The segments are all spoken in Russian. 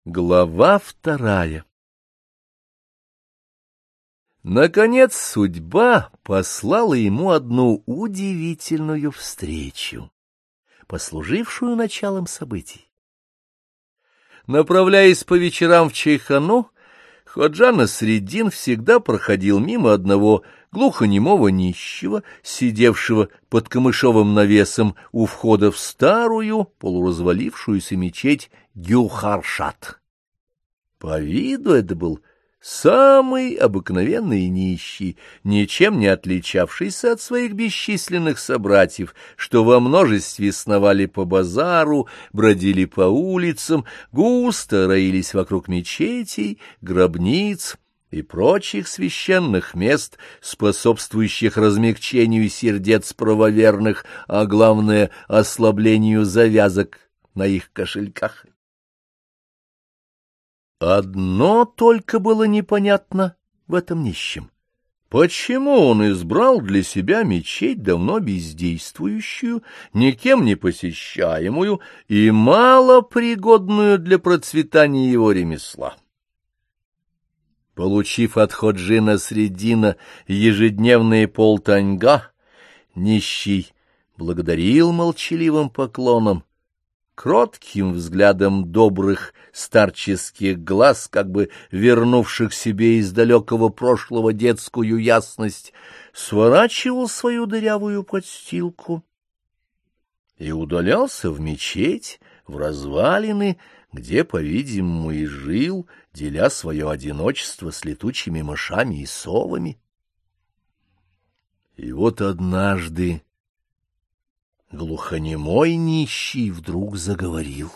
Глава 2. Наконец судьба послала ему одну удивительную встречу, послужившую началом событий. Направляясь по вечерам в чайхану, Ходжа Насреддин всегда проходил мимо одного глухонемого нищего, сидевшего под камышовым навесом у входа в старую полуразвалившуюся мечеть Гюхаршат. По виду это был самый обыкновенный нищий, ничем не отличавшийся от своих бесчисленных собратьев, что во множестве сновали по базару, бродили по улицам, густо роились вокруг мечетей, гробниц и прочих священных мест, способствующих размягчению сердец правоверных, а главное — ослаблению завязок на их кошельках. Одно только было непонятно в этом нищем. Почему он избрал для себя мечеть, давно бездействующую, никем не посещаемую и малопригодную для процветания его ремесла? Получив от Ходжи Насреддина ежедневные полтаньга, нищий благодарил молчаливым поклоном, кротким взглядом добрых старческих глаз, как бы вернувших себе из далекого прошлого детскую ясность, сворачивал свою дырявую подстилку и удалялся в мечеть, в развалины, где, по-видимому, и жил, деля свое одиночество с летучими мышами и совами. И вот однажды глухонемой нищий вдруг заговорил.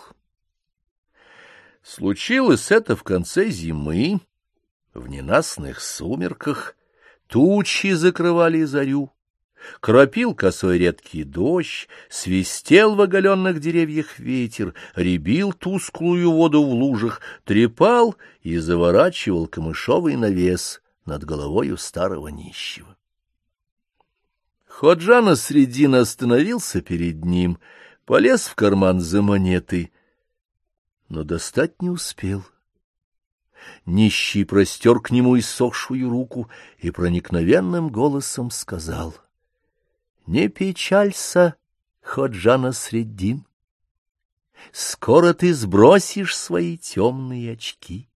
Случилось это в конце зимы, в ненастных сумерках, тучи закрывали зарю, кропил косой редкий дождь, свистел в оголенных деревьях ветер, рябил тусклую воду в лужах, трепал и заворачивал камышовый навес над головою старого нищего. Ходжа Насреддин остановился перед ним, полез в карман за монетой, но достать не успел. Нищий простер к нему иссохшую руку и проникновенным голосом сказал: «Не печалься, Ходжа Насреддин, скоро ты сбросишь свои темные очки».